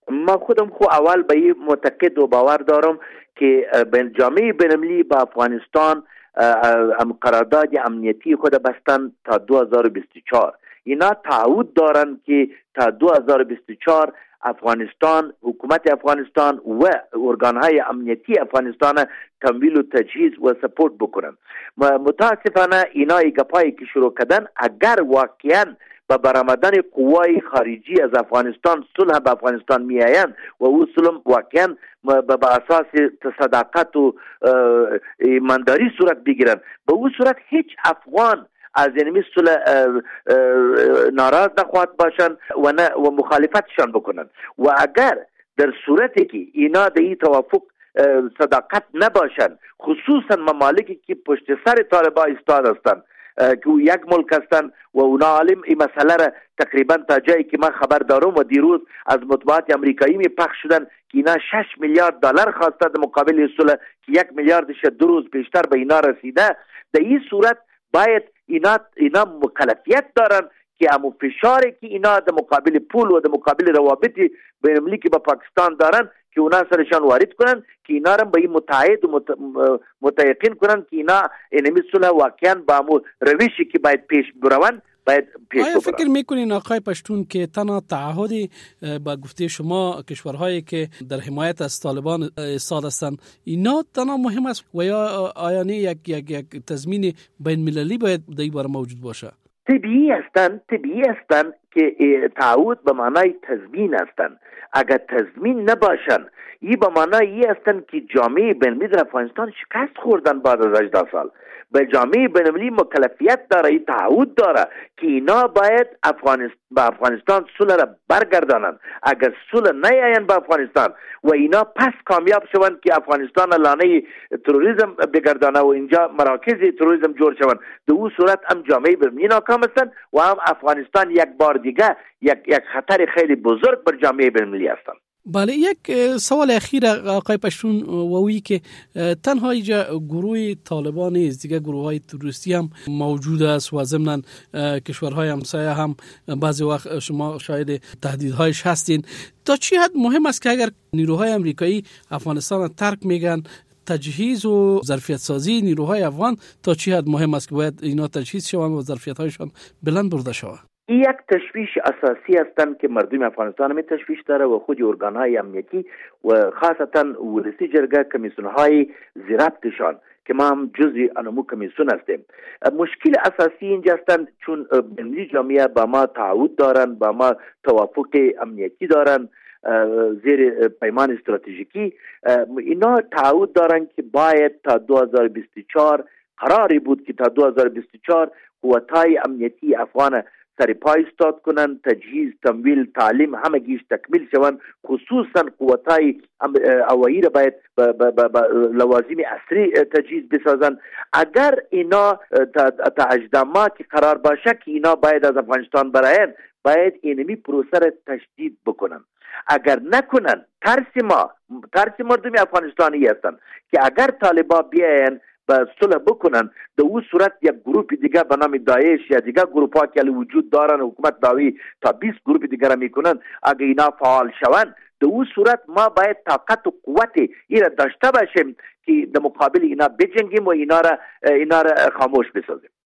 ما خودم اول به این معتقد و باور دارم که جامعه بین‌المللی با افغانستان قرارداد امنیتی خود بستن تا 2024. اینا تعهد دارن که تا 2024 افغانستان، حکومت افغانستان و ارگانهای امنیتی افغانستان تمویل و تجهیز و سپورت بکنن. متاسفانه اینا گپایی که شروع کردن، اگر واقعا با برآمدن قوای خارجی از افغانستان صلح به افغانستان می آیند و او صلح واقعا به اساس صداقت و ایمانداری صورت بگیرند، به او صورت هیچ افغان از اینمی صلح ناراض نخواهد باشند و مخالفتشان بکنند. و اگر در صورتی که اینا در این توافق صداقت نباشند، خصوصا ممالکی که پشت سر طالبان ایستاد هستند که یک ملک هستند و اونا عالم این مسئله را تقریبا تا جایی که من خبر دارم و دیروز از مطبوعات امریکایی می پخش شدن که اینا 6 میلیارد دلار خواسته در مقابل صلح که 1 میلیاردش 2 روز پیشتر به اینا رسیده. در این صورت باید اینا مکلفیت دارن که امو فشاری که اینا در مقابل پول و در مقابل روابط بین‌المللی که با پاکستان دارن که اونا سرشان وارد کنن، که اینا را به این متعهد و متیقن کنن که اینا اینمی صلح واقعا با امو روشی که باید پیش بروند باید پیش ببرند. آیا فکر میکنین آقای پشتون که تنها تعهد با گفته شما کشورهایی که در حمایت از طالبان ایستاد هستند اینا تنها مهم است و یا آیا نه یک تضمین بین المللی باید در این باره موجود باشه؟ طبیعی هستند که تعهد به معنای تضمین هستند. اگر تضمین نباشن، این به معنای هستند که جامعه بین‌المللی افغانستان شکست خوردن بعد از 18 سال. به جامعه بین‌المللی مکلفیت داره، این تعهد داره که اینا باید با افغانستان صلح را برگردانند. اگر صلح نیاین با افغانستان و اینا پس کامیاب شوند که افغانستان لانه تروریسم بگردانه و اینجا مراکز تروریسم جور شوند، در اون صورت هم جامعه بین‌المللی ناکام هستند و هم افغانستان یک بار دیگه یک خطر خیلی بزرگ بر جامعه بین‌المللی هستند. بله، یک سوال اخیر آقای پشتون ووی که تنها اینجا گروه طالبان نیست، دیگه گروه های تروریستی هم موجود است و ضمن کشورهای همسایه هم بعضی وقت شما شاهد تهدیدهایش هستین. تا چی حد مهم است که اگر نیروهای امریکایی افغانستان را ترک میگن، تجهیز و ظرفیت سازی نیروهای افغان تا چی حد مهم است که باید اینا تجهیز شوند و ظرفیت هایشان بلند برده شود؟ این یک تشویش اساسی هستند که مردم افغانستان می تشویش داره و خود ارگانهای امنیتی و خاصتا ولسی جرگه کمیسیونهای ضبطشان که ما هم جزئی انمو کمیسیون هستیم. مشکل اساسی اینجا هستند چون بین‌المللی جامعه با ما تعهد دارن، با ما توافق امنیتی دارن زیر پیمان استراتژیکی. اینا تعهد دارن که باید تا 2024 قراری بود که تا 2024 قوت‌های امنیتی افغان سر پای استاد کنن، تجهیز، تمویل، تعلیم همگیش تکمیل شوند. خصوصا قوت‌های هوایی را باید لوازم عصری تجهیز بسازن. اگر اینا تا 18 ماه که قرار باشه که اینا باید از افغانستان براین، باید اینمی پروسه را تشدید بکنن. اگر نکنن، ترس مردم افغانستانی هستن که اگر طالبان بیاین با صلح بکنن، در اون صورت یک گروه دیگه به نام داعش یا دیگه گروه ها که وجود دارن، حکومت داوی تا 20 گروه دیگه را میکنن، اگه اینا فعال شوند، در اون صورت ما باید طاقت و قوت اینا داشته باشیم که در مقابل اینا بجنگیم و اینا را خاموش بسازیم.